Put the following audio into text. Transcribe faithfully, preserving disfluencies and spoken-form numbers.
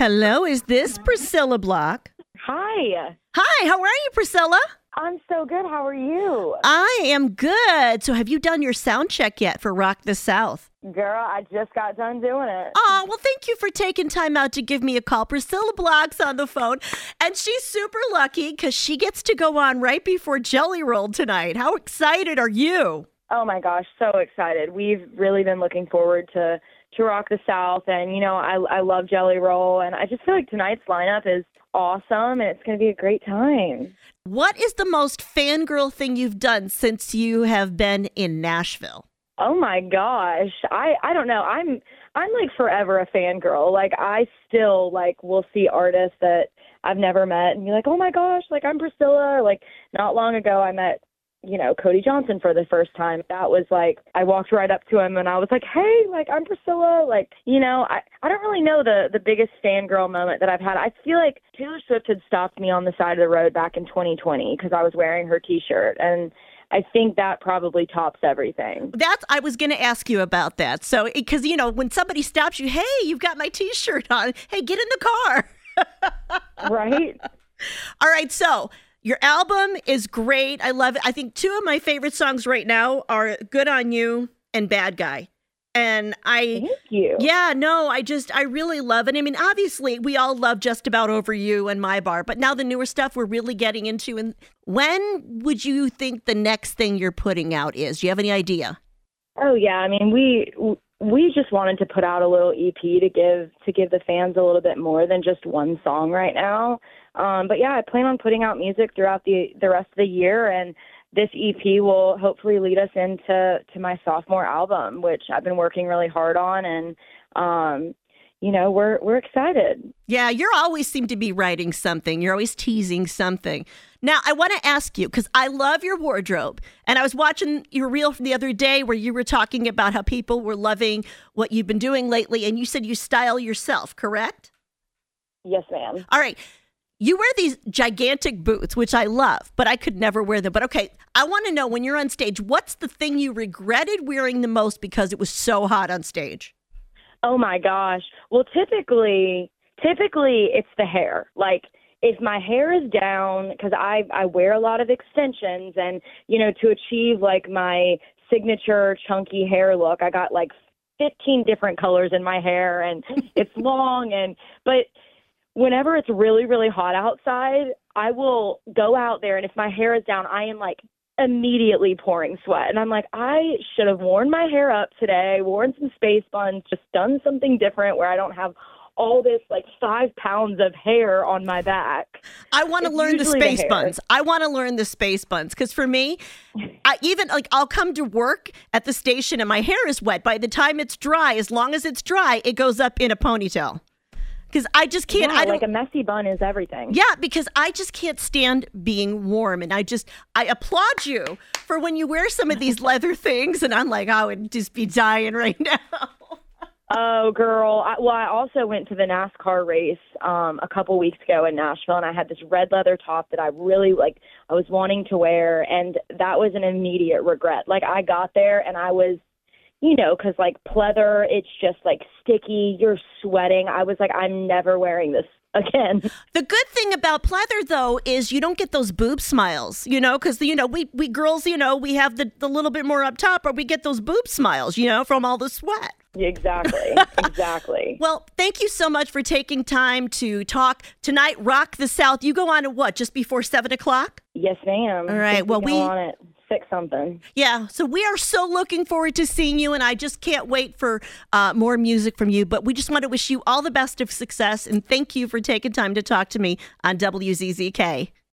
Hello, is this Priscilla Block? Hi. Hi, how are you, Priscilla? I'm so good. How are you? I am good. So have you done your sound check yet for Rock the South? Girl, I just got done doing it. Oh, well, thank you for taking time out to give me a call. Priscilla Block's on the phone, and she's super lucky because she gets to go on right before Jelly Roll tonight. How excited are you? Oh my gosh, so excited. We've really been looking forward to, to Rock the South, and, you know, I, I love Jelly Roll, and I just feel like tonight's lineup is awesome, and it's going to be a great time. What is the most fangirl thing you've done since you have been in Nashville? Oh my gosh. I, I don't know. I'm I'm like forever a fangirl. Like I still like will see artists that I've never met and be like, "Oh my gosh, like I'm Priscilla." Or, like not long ago I met, you know, Cody Johnson for the first time. That was like I walked right up to him and I was like, "Hey, like I'm Priscilla." Like, you know, I I don't really know the the biggest fangirl moment that I've had. I feel like Taylor Swift had stopped me on the side of the road back in twenty twenty because I was wearing her t-shirt, and I think that probably tops everything. That's, I was going to ask you about that. So, because, you know, when somebody stops you, hey, you've got my t-shirt on. Hey, get in the car. Right? All right. So your album is great. I love it. I think two of my favorite songs right now are Good on You and Bad Guy. And I, Thank you. Yeah, no, I just, I really love it. I mean, obviously, we all love Just About Over You and My Bar, but now the newer stuff we're really getting into. And when would you think the next thing you're putting out is? Do you have any idea? Oh yeah, I mean, we we just wanted to put out a little E P to give to give the fans a little bit more than just one song right now. Um, but yeah, I plan on putting out music throughout the the rest of the year, and this E P will hopefully lead us into to my sophomore album, which I've been working really hard on, and um, you know, we're we're excited. Yeah, you always seem to be writing something. You're always teasing something. Now, I want to ask you, because I love your wardrobe, and I was watching your reel from the other day where you were talking about how people were loving what you've been doing lately, and you said you style yourself, correct? Yes, ma'am. All right. You wear these gigantic boots, which I love, but I could never wear them. But okay, I want to know, when you're on stage, what's the thing you regretted wearing the most because it was so hot on stage? Oh my gosh. Well, typically, typically it's the hair. Like if my hair is down, because I, I wear a lot of extensions, and, you know, to achieve like my signature chunky hair look, I got like fifteen different colors in my hair, and it's long, and, but whenever it's really, really hot outside, I will go out there, and if my hair is down, I am like immediately pouring sweat. And I'm like, I should have worn my hair up today, worn some space buns, just done something different where I don't have all this like five pounds of hair on my back. I want to learn the space the buns. I want to learn the space buns because for me, I even like I'll come to work at the station and my hair is wet. By the time it's dry, as long as it's dry, it goes up in a ponytail. Because I just can't. Yeah, I don't, like a messy bun is everything. Yeah, because I just can't stand being warm. And I just, I applaud you for when you wear some of these leather things. And I'm like, I would just be dying right now. Oh, girl. I, well, I also went to the NASCAR race um, a couple weeks ago in Nashville, and I had this red leather top that I really, like, I was wanting to wear. And that was an immediate regret. Like, I got there and I was, you know, because, like, pleather, it's just, like, sticky. You're sweating. I was like, I'm never wearing this again. The good thing about pleather, though, is you don't get those boob smiles, you know, because, you know, we, we girls, you know, we have the, the little bit more up top, or we get those boob smiles, you know, from all the sweat. Exactly. Exactly. Well, thank you so much for taking time to talk tonight. Rock the South. You go on at what, just before seven o'clock? Yes, ma'am. All right. Well, we... on it. Fix something. Yeah, so we are so looking forward to seeing you, and I just can't wait for uh, more music from you. But we just want to wish you all the best of success, and thank you for taking time to talk to me on W Z Z K.